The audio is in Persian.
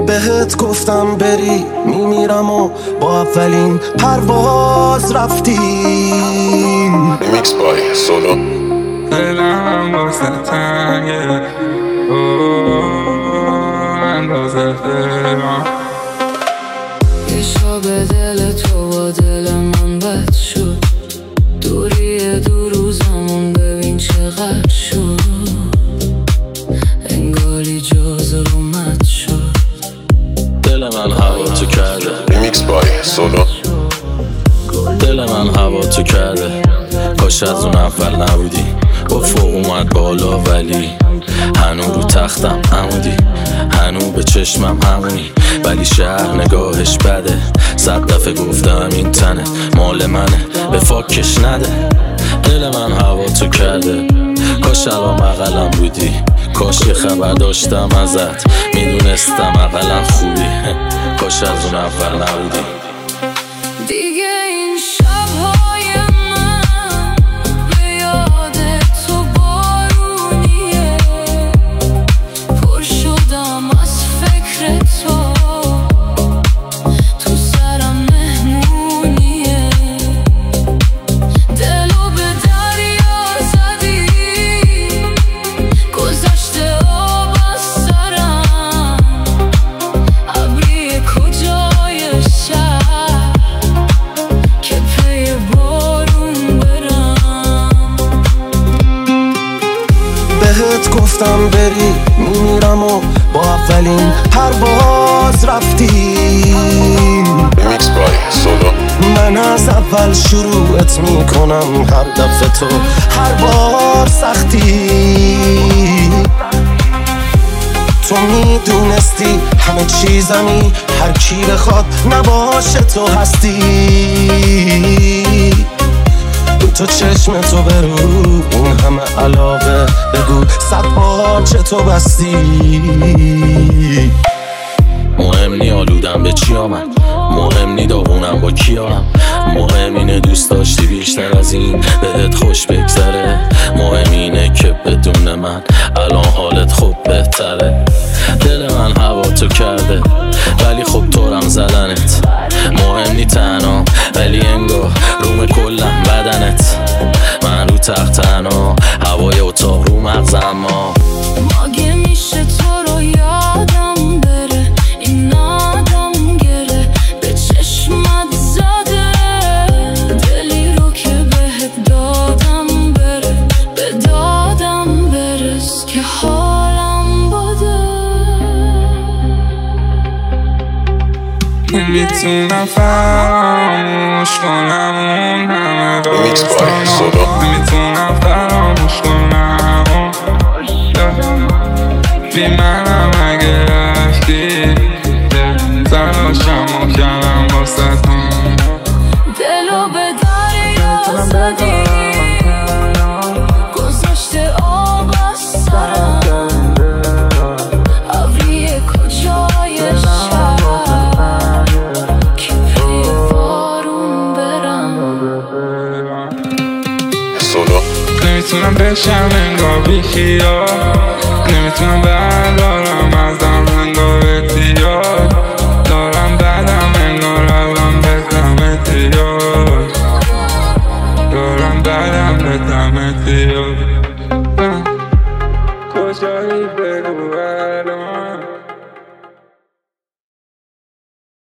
بهت گفتم بری میمیرم و با اولین پرواز رفتیم. ریمیکس بای سولو. دلم واسه تنگه اندازه فرام یه شب دل تو با دل من بد شد، دوری دو روزمون ببین چقدر شد، انگاری جاز رومت شد. دل من هوا تو کرده. ریمیکس بای سولو. دل من هوا تو کرده، کاش از اون اول نبودی. افق اومد بالا ولی هنو رو تختم عمودی، هنو به چشمم همونی، ولی شهر نگاهش بده. 100 دفعه گفتم این تنه مال منه، به فاکش نده. دل من هوا تو کرده، کاش الان بغلم بودی، کاش یه خبر داشتم ازت، میدونستم اقلا خوبی، کاش از اون اول نبودی. دیگه این شب‌های من به یاد تو بارونیه، پر شدم از فکر تو، تو سرم مهمونیه، دلو به دریا زدی، گذشته آب از سرم، ابری کجای شهر که پی بارون برم. بهت گفتم بری میمیرم و با اولین پرواز رفتیم. ریمیکس بای سولو. من از اول شروعت میکنم هر دفعه تو هر بار سختی. تو میدونستی همه چیزمی، هر کی بخواد نباشه تو هستی. تو چشم تو برو این همه علاقه بگو 100 بار چه تو بستی. مهم نی آلودم به چی آمد، مهم نی داغونم با کیام، مهم اینه دوست داشتی بیشتر از این بهت خوش بگذره، مهم اینه که بدون من الان حالت خوب بهتره. دل من هوا تو کرده ولی خب طورم زدنت، مهم نی تنها ولی انگار روم کلم بدنت، من رو تخت تنها هوای اتاق رو مغزم. مگه میشه تو رو یادم بره، این آدم گره به چشمت زده، دلی رو که بهت دادم بره، به دادم برس که حالم بده. نمیتونم فراموش کنم اون همه ریمیکس بای داستانا، سولو. نمیتونم فراموش کنم بی منم اگه رفتی، تلاشم و کردم واسه‌تون، دلو به دریا زدی، گذشته آب از سرم، ابری کجای شهر که پی بارون برم. سولو. نمیتونم بشم انگار بی خیال، نمیتونم